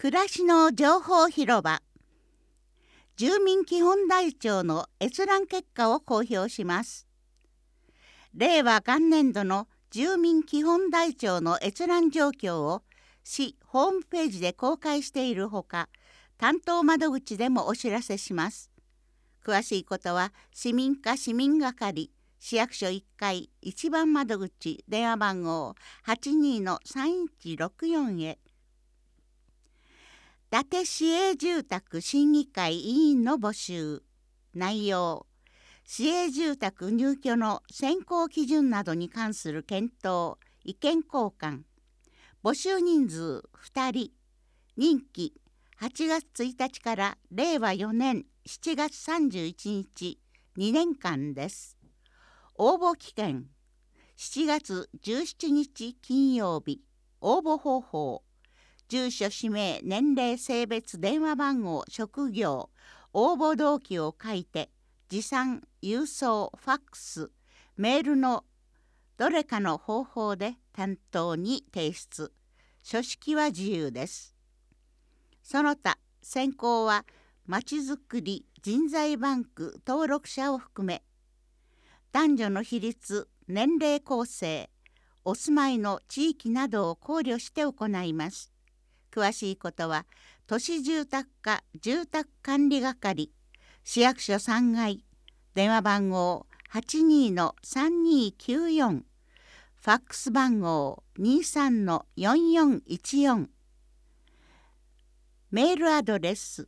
暮らしの情報広場。住民基本台帳の閲覧結果を公表します。令和元年度の住民基本台帳の閲覧状況を市ホームページで公開しているほか、担当窓口でもお知らせします。詳しいことは市民課市民係市役所1階1番窓口電話番号 82-3164 へ。伊達市営住宅審議会委員の募集。内容、市営住宅入居の選考基準などに関する検討、意見交換。募集人数2人。任期8月1日から令和4年7月31日2年間です。応募期限7月17日金曜日。応募方法、住所、氏名、年齢、性別、電話番号、職業、応募動機を書いて、持参、郵送、ファックス、メールのどれかの方法で担当に提出。書式は自由です。その他、選考はまちづくり人材バンク登録者を含め、男女の比率、年齢構成、お住まいの地域などを考慮して行います。詳しいことは都市住宅課住宅管理係市役所3階電話番号 82-3294 ファックス番号 23-4414 メールアドレス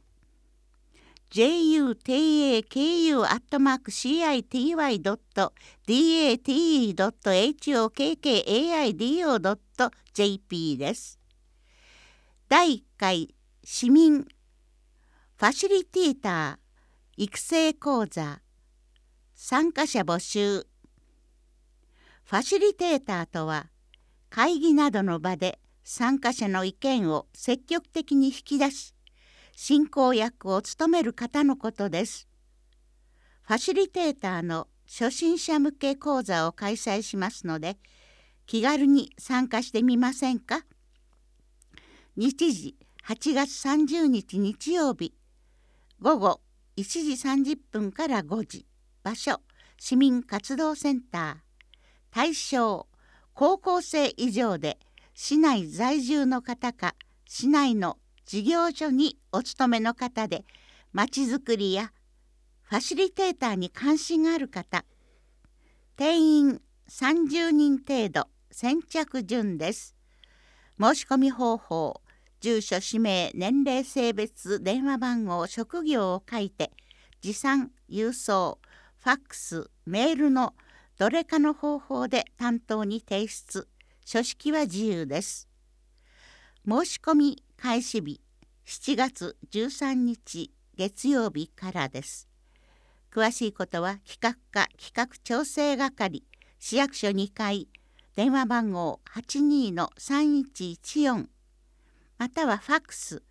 jutaku.date.hokkai.do.jp です。第1回市民ファシリテーター育成講座参加者募集。ファシリテーターとは会議などの場で参加者の意見を積極的に引き出し進行役を務める方のことです。ファシリテーターの初心者向け講座を開催しますので気軽に参加してみませんか。日時8月30日日曜日午後1時30分から5時。場所市民活動センター。対象高校生以上で市内在住の方か市内の事業所にお勤めの方でまちづくりやファシリテーターに関心がある方。定員30人程度。先着順です。申し込み方法、住所、氏名、年齢、性別、電話番号、職業を書いて、持参、郵送、ファックス、メールのどれかの方法で担当に提出。書式は自由です。申し込み開始日、7月13日月曜日からです。詳しいことは企画課企画調整係、市役所2階、電話番号 82-3114 またはファックス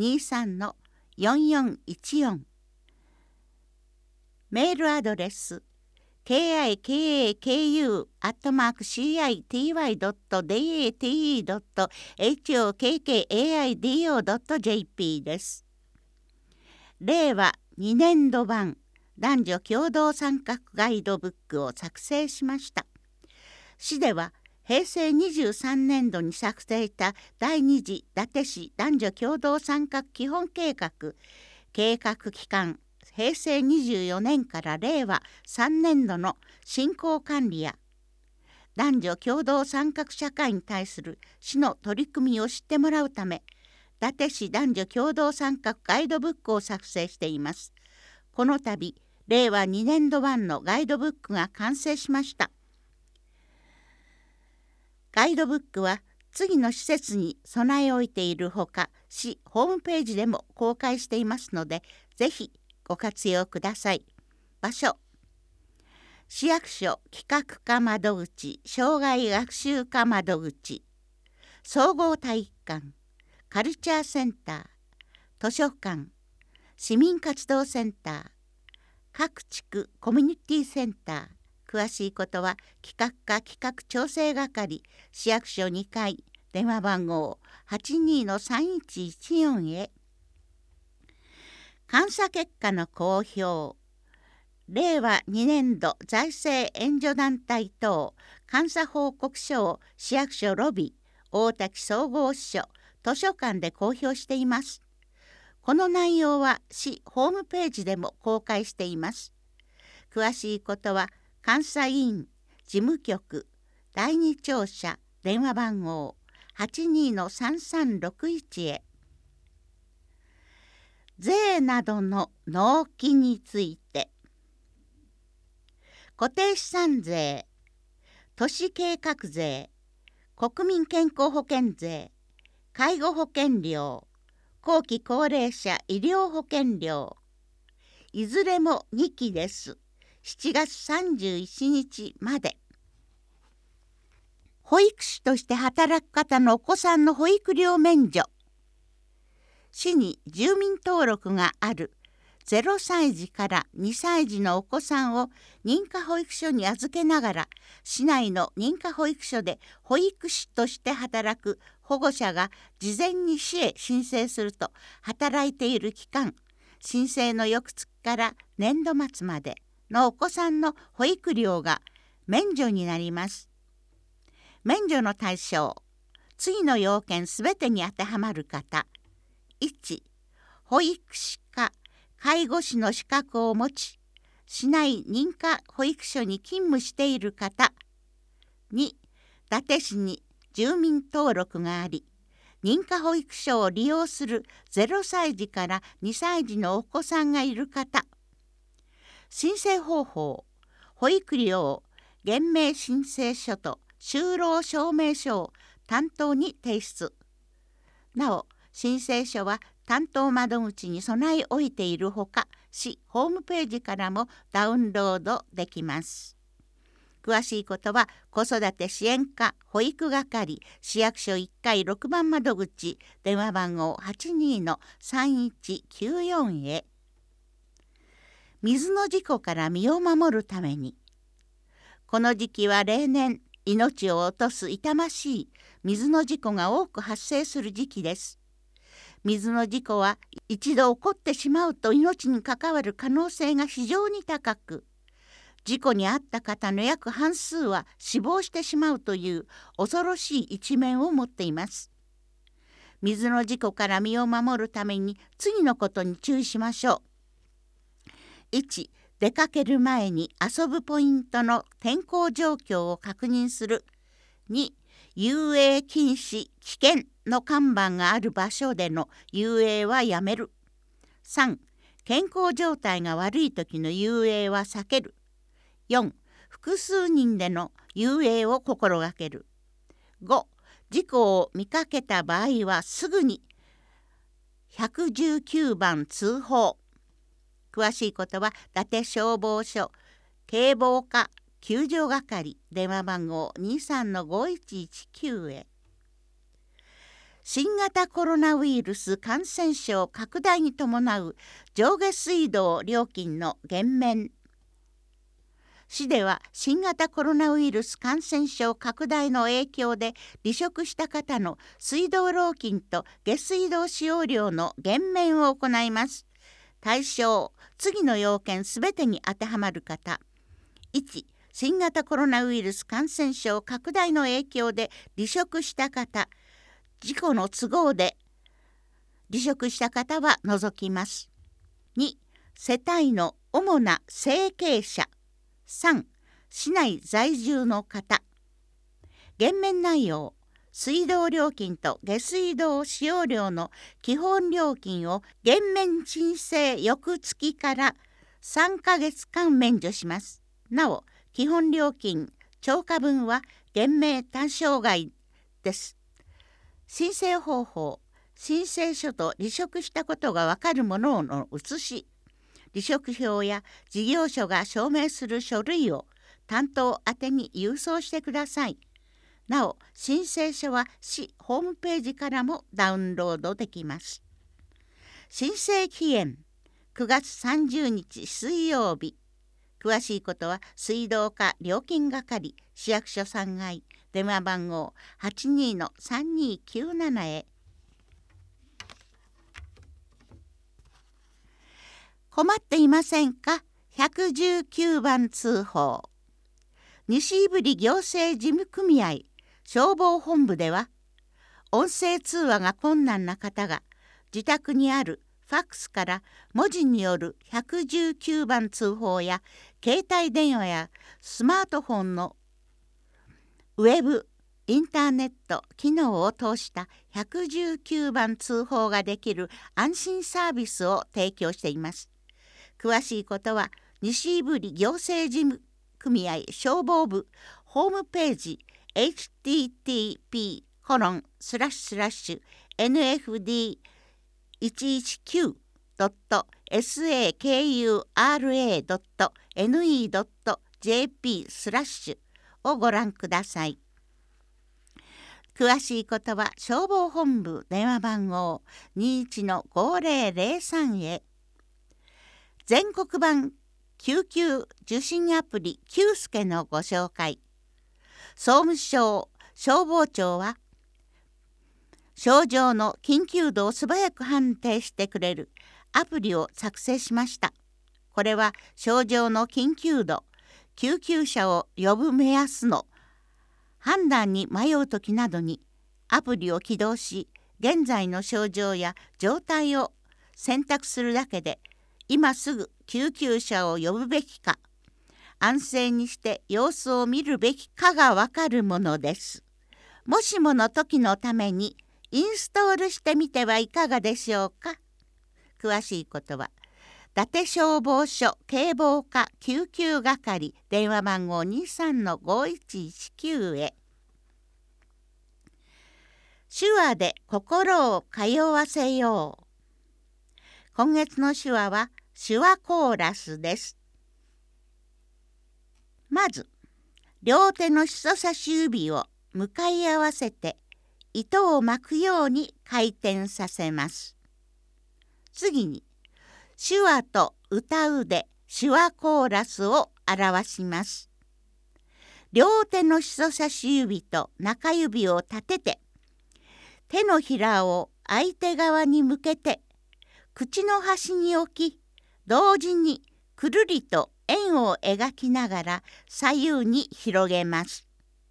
23-4414 メールアドレス kikaku@citi.date.hokkai.do.jp です。令和2年度版男女共同参画ガイドブックを作成しました。市では平成23年度に作成した第2次伊達市男女共同参画基本計画、計画期間平成24年から令和3年度の進行管理や男女共同参画社会に対する市の取り組みを知ってもらうため、伊達市男女共同参画ガイドブックを作成しています。この度、令和2年度版のガイドブックが完成しました。ガイドブックは次の施設に備え置いているほか、市ホームページでも公開していますので、ぜひご活用ください。場所、市役所企画課窓口、障害学習課窓口、総合体育館、カルチャーセンター、図書館、市民活動センター、各地区コミュニティセンター。詳しいことは企画課企画調整係、市役所2階電話番号 82-3114 へ。監査結果の公表。令和2年度財政援助団体等監査報告書を市役所ロビー、大滝総合支所、図書館で公表しています。この内容は市ホームページでも公開しています。詳しいことは監査委員事務局第2庁舎電話番号 82-3361 へ。税などの納期について。固定資産税、都市計画税、国民健康保険税、介護保険料、後期高齢者医療保険料、いずれも2期です。7月31日まで。保育士として働く方のお子さんの保育料免除。市に住民登録がある0歳児から2歳児のお子さんを認可保育所に預けながら、市内の認可保育所で保育士として働く保護者が事前に市へ申請すると、働いている期間、申請の翌月から年度末までのお子さんの保育料が免除になります。免除の対象、次の要件すべてに当てはまる方。1、保育士か介護士の資格を持ち、市内認可保育所に勤務している方。2、伊達市に住民登録があり、認可保育所を利用する0歳児から2歳児のお子さんがいる方。申請方法、保育料減免申請書と就労証明書を担当に提出。なお、申請書は担当窓口に備え置いているほか、市ホームページからもダウンロードできます。詳しいことは子育て支援課保育係市役所1階6番窓口電話番号 82-3194 へ。水の事故から身を守るために。この時期は例年命を落とす痛ましい水の事故が多く発生する時期です。水の事故は一度起こってしまうと命に関わる可能性が非常に高く、事故に遭った方の約半数は死亡してしまうという恐ろしい一面を持っています。水の事故から身を守るために次のことに注意しましょう。1、出かける前に遊ぶポイントの天候状況を確認する。2、遊泳禁止危険の看板がある場所での遊泳はやめる。3、健康状態が悪い時の遊泳は避ける。4、複数人での遊泳を心がける。5、事故を見かけた場合はすぐに119番通報。詳しいことは伊達消防署警防課救助係電話番号 23-5119 へ。新型コロナウイルス感染症拡大に伴う上下水道料金の減免。市では新型コロナウイルス感染症拡大の影響で離職した方の水道料金と下水道使用料の減免を行います。対象、次の要件すべてに当てはまる方。1、新型コロナウイルス感染症拡大の影響で離職した方、事故の都合で離職した方は除きます。2、世帯の主な生計者。3、市内在住の方。減免内容、水道料金と下水道使用料の基本料金を減免申請翌月から3ヶ月間免除します。なお、基本料金超過分は減免対象外です。申請方法、申請書と離職したことがわかるものの写し、離職票や事業所が証明する書類を担当宛てに郵送してください。なお、申請書は市ホームページからもダウンロードできます。申請期限9月30日水曜日。詳しいことは水道課料金係市役所3階電話番号 82-3297 へ。困っていませんか。119番通報。西胆振行政事務組合消防本部では、音声通話が困難な方が自宅にあるファックスから文字による119番通報や、携帯電話やスマートフォンのウェブ、インターネット機能を通した119番通報ができる安心サービスを提供しています。詳しいことは西胆振行政事務組合消防部ホームページ http://nfd119.sakura.ne.jp/ をご覧ください。詳しいことは消防本部電話番号 21-5003 へ。全国版救急受信アプリキュースケのご紹介。総務省消防庁は、症状の緊急度を素早く判定してくれるアプリを作成しました。これは症状の緊急度、救急車を呼ぶ目安の判断に迷うときなどにアプリを起動し、現在の症状や状態を選択するだけで、今すぐ救急車を呼ぶべきか、安静にして様子を見るべきかがわかるものです。もしもの時のためにインストールしてみてはいかがでしょうか。詳しいことは伊達消防署警防課救急係電話番号 23-5119 へ。手話で心を通わせよう。今月の手話は手話コーラスです。まず両手の人差し指を向かい合わせて糸を巻くように回転させます。次に手話と歌うで手話コーラスを表します。両手の人差し指と中指を立てて、手のひらを相手側に向けて口の端に置き、同時にくるりと円を描きながら左右に広げます。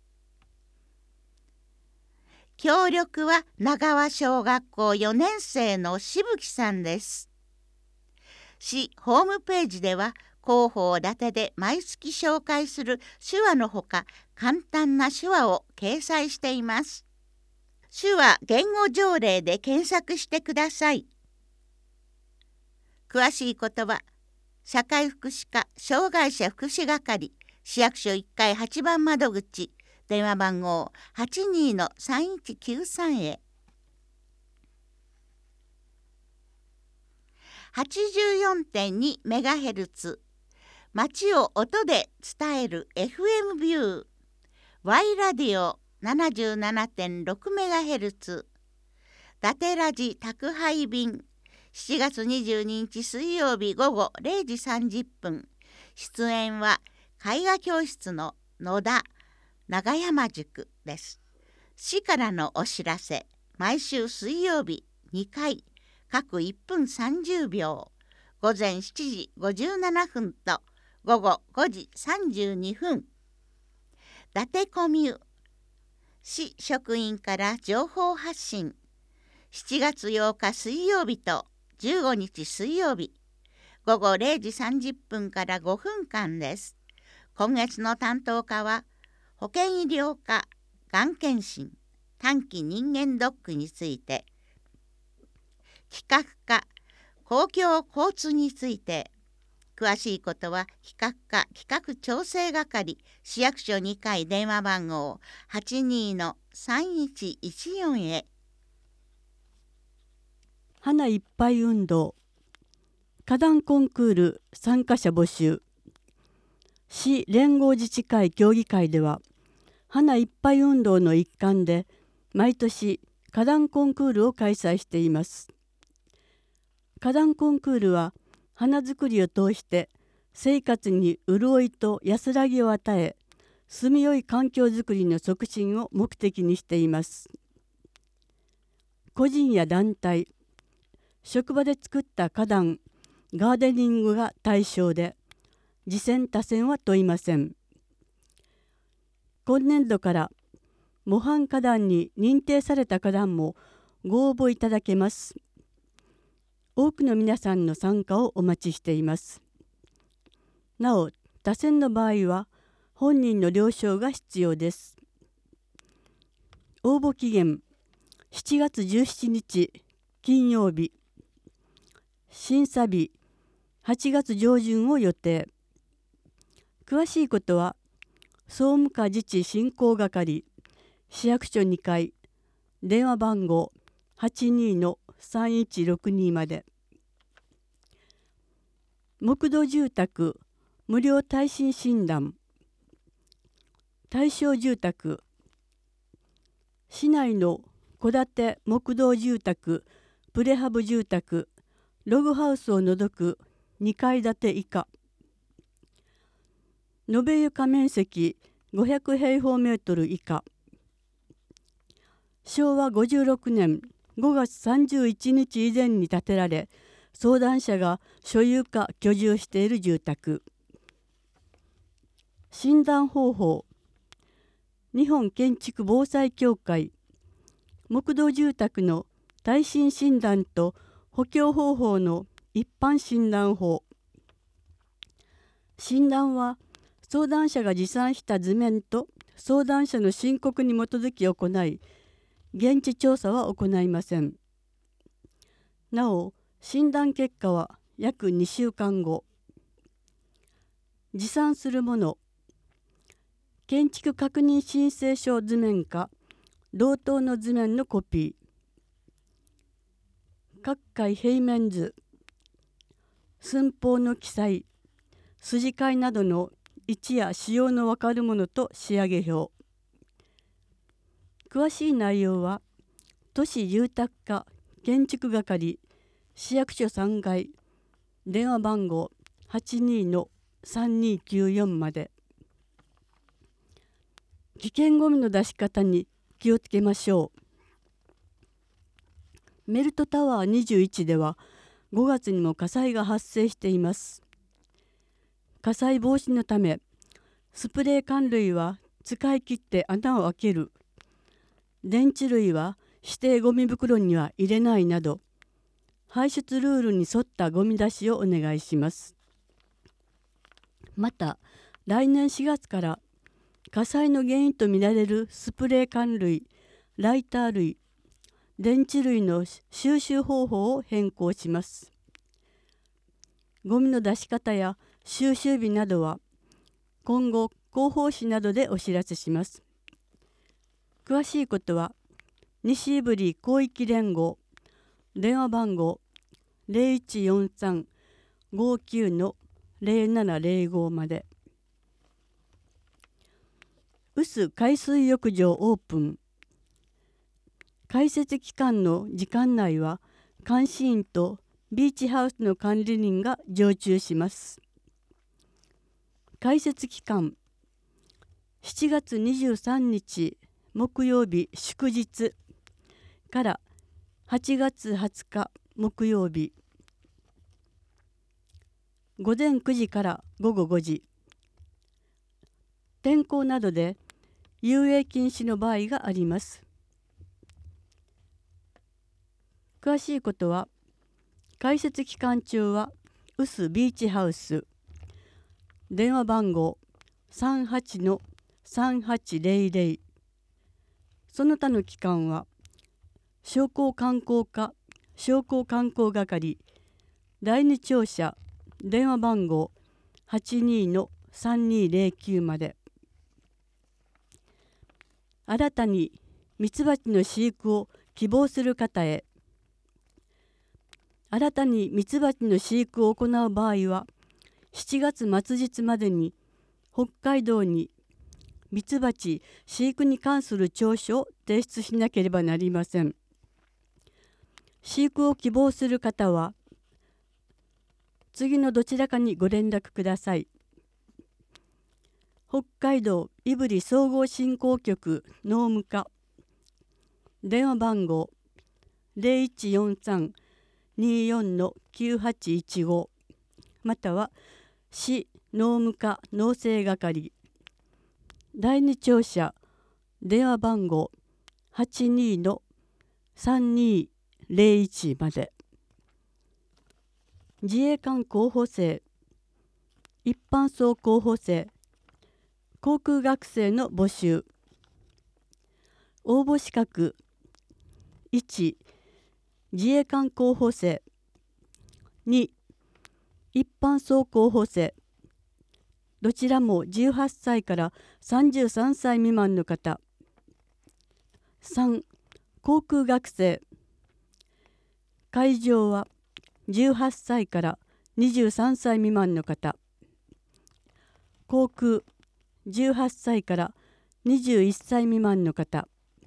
協力は長川小学校4年生のしぶきさんです。市ホームページでは広報立てで毎月紹介する手話のほか、簡単な手話を掲載しています。手話言語条例で検索してください。詳しいことは社会福祉課障害者福祉係市役所1階8番窓口電話番号 82-3193 へ。84.2MHz 街を音で伝える FM ビュー Y ラディオ 77.6MHz 伊達ラジ宅配便7月22日水曜日午後0時30分。出演は絵画教室の野田長山塾です。市からのお知らせ。毎週水曜日2回、各1分30秒、午前7時57分と午後5時32分。伊達コミュ市職員から情報発信。7月8日水曜日と15日水曜日、午後0時30分から5分間です。今月の担当課は、保健医療科、がん検診、短期人間ドックについて、企画課、公共交通について、詳しいことは企画課企画調整係市役所2階電話番号 82-3114 へ。 花いっぱい運動花壇コンクール参加者募集。市連合自治会協議会では花いっぱい運動の一環で毎年花壇コンクールを開催しています。花壇コンクールは花作りを通して生活に潤いと安らぎを与え、 住みよい環境づくりの促進を目的にしています。個人や団体、職場で作った花壇、ガーデニングが対象で、次戦他戦は問いません。今年度から模範花壇に認定された花壇もご応募いただけます。多くの皆さんの参加をお待ちしています。なお、他選の場合は本人の了承が必要です。応募期限7月17日金曜日、審査日8月上旬を予定。詳しいことは総務課自治振興係市役所2階電話番号 82-3162 まで。木造住宅無料耐震診断。対象住宅、市内の戸建て木造住宅、プレハブ住宅、ログハウスを除く2階建て以下。延べ床面積500平方メートル以下。昭和56年5月31日以前に建てられ、相談者が所有か居住している住宅。診断方法、日本建築防災協会木造住宅の耐震診断と補強方法の一般診断法。診断は相談者が持参した図面と相談者の申告に基づき行い、現地調査は行いません。なお、診断結果は約2週間後。持参するもの、建築確認申請書図面か同等の図面のコピー、各階平面図、寸法の記載、筋交いなどの位置や仕様の分かるものと仕上げ表。詳しい内容は都市住宅課建築係市役所3階電話番号 82-3294 まで。危険ごみの出し方に気をつけましょう。メルトタワー21では5月にも火災が発生しています。火災防止のためスプレー缶類は使い切って穴を開ける、電池類は指定ゴミ袋には入れないなど、排出ルールに沿ったゴミ出しをお願いします。また、来年4月から火災の原因とみられるスプレー缶類、ライター類、電池類の収集方法を変更します。ゴミの出し方や収集日などは今後広報誌などでお知らせします。詳しいことは西胆振広域連合電話番号 0143-59-0705 まで。臼海水浴場オープン。開設期間の時間内は監視員とビーチハウスの管理人が常駐します。開設期間7月23日木曜日祝日から8月20日木曜日午前9時から午後5時。天候などで遊泳禁止の場合があります。詳しいことは開設期間中は臼ビーチハウス電話番号 38-3800、 その他の期間は商工観光課商工観光係第二庁舎電話番号 82-3209 まで。新たにミツバチの飼育を希望する方へ。新たにミツバチの飼育を行う場合は7月末日までに北海道にミツバチ飼育に関する調書を提出しなければなりません。飼育を希望する方は次のどちらかにご連絡ください。 北海道胆振総合振興局農務課、電話番号0143-24-9815、または市農務課農政係、第二庁舎電話番号82-3201まで。自衛官候補生、一般層候補生、航空学生の募集。応募資格1、自衛官候補生。2、一般層候補生。どちらも18歳から33歳未満の方。3、航空学生。会場は18歳から23歳未満の方。航空18歳から21歳未満の方。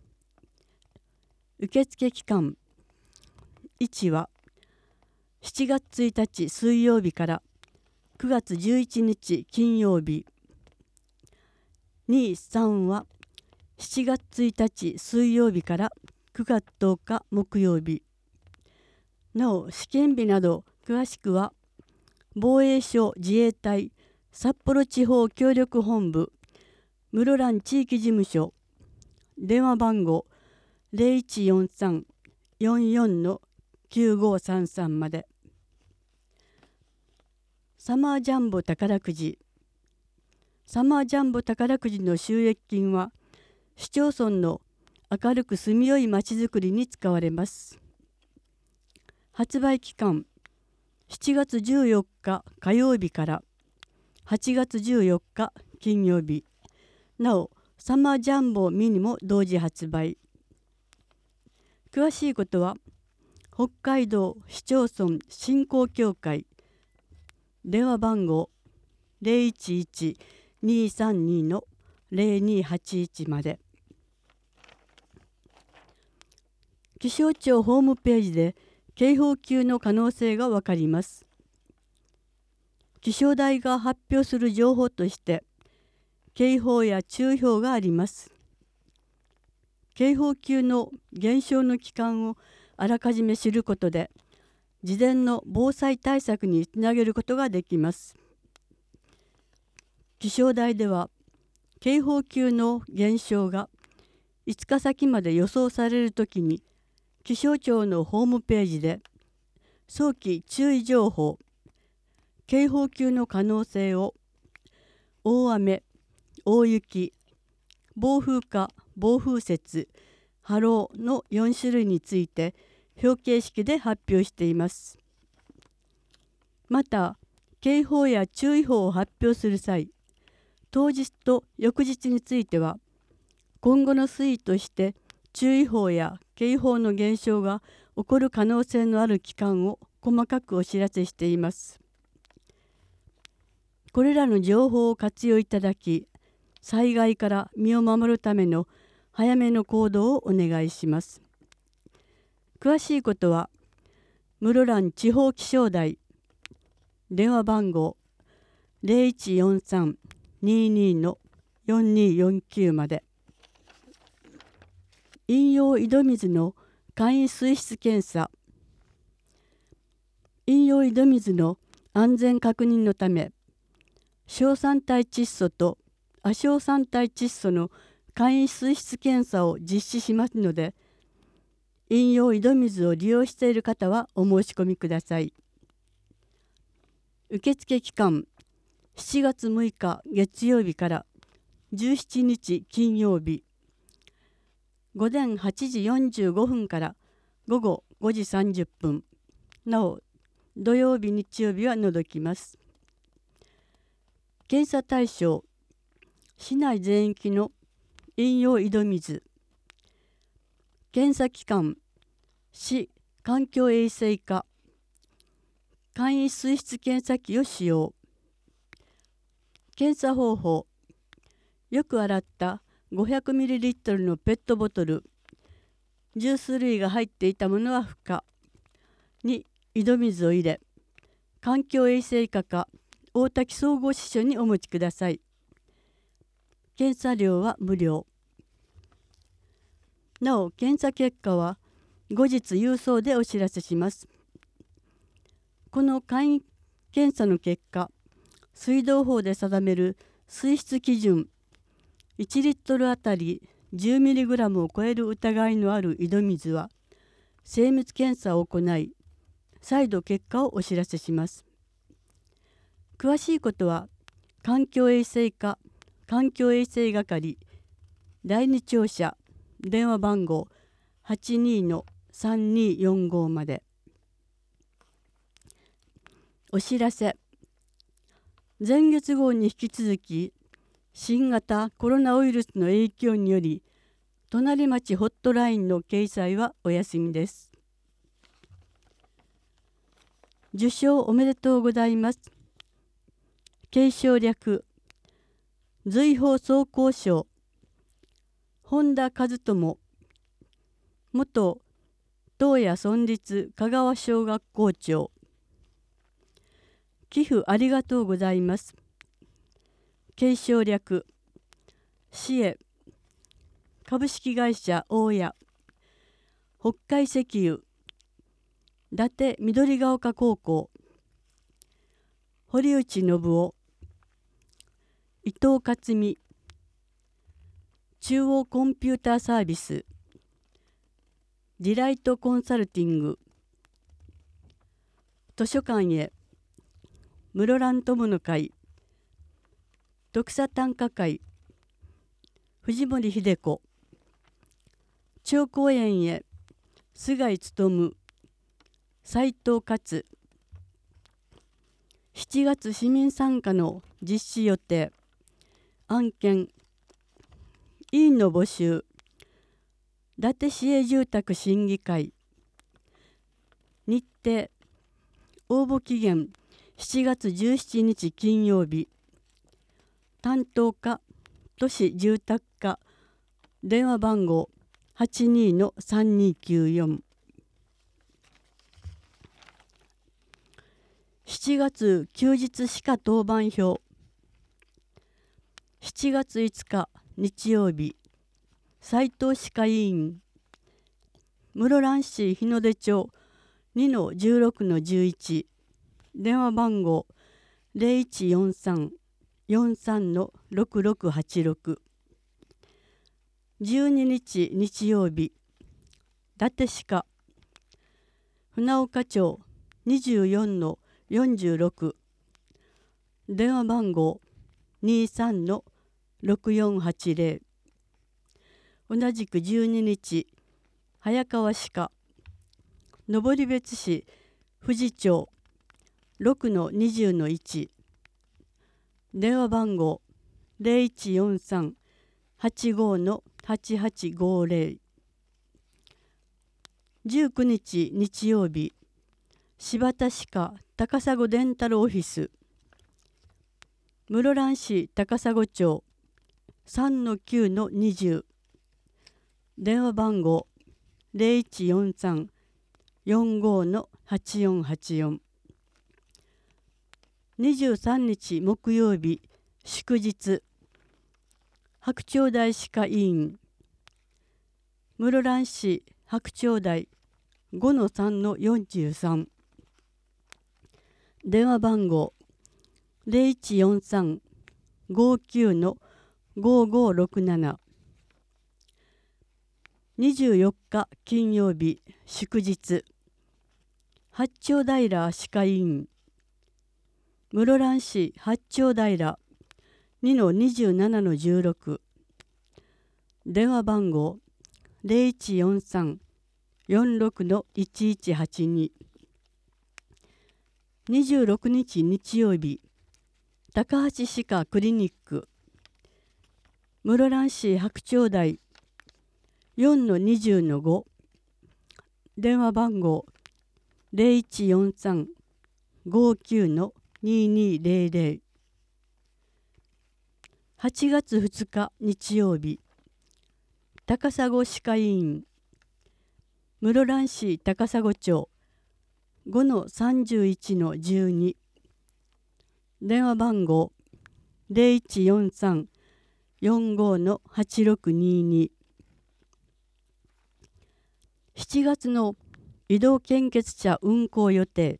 受付期間1は7月1日水曜日から9月11日金曜日。2、3は7月1日水曜日から9月10日木曜日。なお試験日など詳しくは防衛省自衛隊札幌地方協力本部室蘭地域事務所電話番号0143-44-9533まで。サマージャンボ宝くじ。サマージャンボ宝くじの収益金は市町村の明るく住みよいまちづくりに使われます。発売期間7月14日火曜日から8月14日金曜日。なおサマージャンボミニも同時発売。詳しいことは北海道市町村振興協会電話番号011-232-0281まで。気象庁ホームページで警報級の可能性がわかります。気象台が発表する情報として警報や注意報があります。警報級の現象の期間をあらかじめ知ることで事前の防災対策につなげることができます。気象台では警報級の現象が5日先まで予想されるときに気象庁のホームページで早期注意情報、警報級の可能性を大雨、大雪、暴風か暴風雪、波浪の4種類について表形式で発表しています。また警報や注意報を発表する際、当日と翌日については今後の推移として注意報や警報の現象が起こる可能性のある期間を細かくお知らせしています。これらの情報を活用いただき、災害から身を守るための早めの行動をお願いします。詳しいことは室蘭地方気象台電話番号0143-22-4249まで。飲用井戸水の簡易水質検査。飲用井戸水の安全確認のため、硝酸体窒素と亜硝酸体窒素の簡易水質検査を実施しますので、飲用井戸水を利用している方はお申し込みください。受付期間7月6日月曜日から17日金曜日、午前8時45分から午後5時30分、なお土曜日日曜日は除きます。検査対象市内全域の飲用井戸水。検査機関市環境衛生課。簡易水質検査機を使用。検査方法、よく洗った500ml のペットボトル、ジュース類が入っていたものは不可に井戸水を入れ、環境衛生課か大滝総合支所にお持ちください。 検査料は無料。なお、検査結果は後日郵送でお知らせします。この簡易検査の結果、水道法で定める水質基準1リットルあたり 10mg を超える疑いのある井戸水は精密検査を行い、再度結果をお知らせします。詳しいことは環境衛生課環境衛生係第2庁舎電話番号 82-3245 まで。お知らせ。前月号に引き続き新型コロナウイルスの影響により隣町ホットラインの掲載はお休みです。受賞おめでとうございます。継承略随宝装甲賞本田和友元東谷村立香川小学校長。寄付ありがとうございます。継承略市営株式会社大谷北海石油伊達緑が丘高校堀内信夫伊藤克美中央コンピューターサービスディライトコンサルティング図書館へ室蘭友の会読者短歌会藤森秀子長公園へ菅井勉斉藤勝7月市民参加の実施予定案件委員の募集伊達市営住宅審議会日程応募期限7月17日金曜日担当課都市住宅課電話番号 82-3294 7月休日歯科当番表7月5日日曜日斉藤歯科委員室蘭市日の出町 2-16-11 電話番号 0143-43-6686 12日日曜日伊達歯科船岡町 24-46 電話番号 23-6480 同じく12日早川歯科登別市富士町 6-20-1 電話番号 0143-85-8850 19日日曜日柴田歯科高砂デンタルオフィス室蘭市高砂町 3-9-20 電話番号 0143-45-8484 23日木曜日祝日白鳥台歯科医院室蘭市白鳥台 5-3-43 電話番号 0143-59-5567 24日金曜日祝日八丁平歯科医院室蘭市八丁平 2-27-16 電話番号 0143-46-1182 26日日曜日高橋歯科クリニック室蘭市白鳥台 4-20-5 電話番号 0143-59-2200 8月2日日曜日高砂歯科医院室蘭市高砂町 5-31-12 電話番号 0143 45-8622。7月の移動献血車運行予定。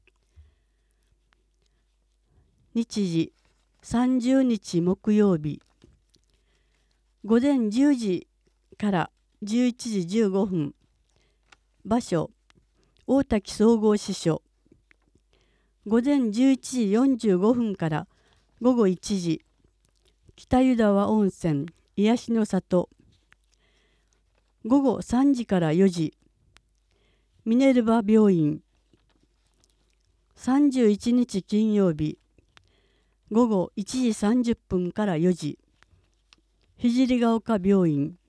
日時30日木曜日、午前10時から11時15分。場所大滝総合支所。午前11時45分から午後1時、北湯沢温泉癒しの里。午後3時から4時、ミネルヴァ病院。31日金曜日、午後1時30分から4時、聖ヶ丘病院。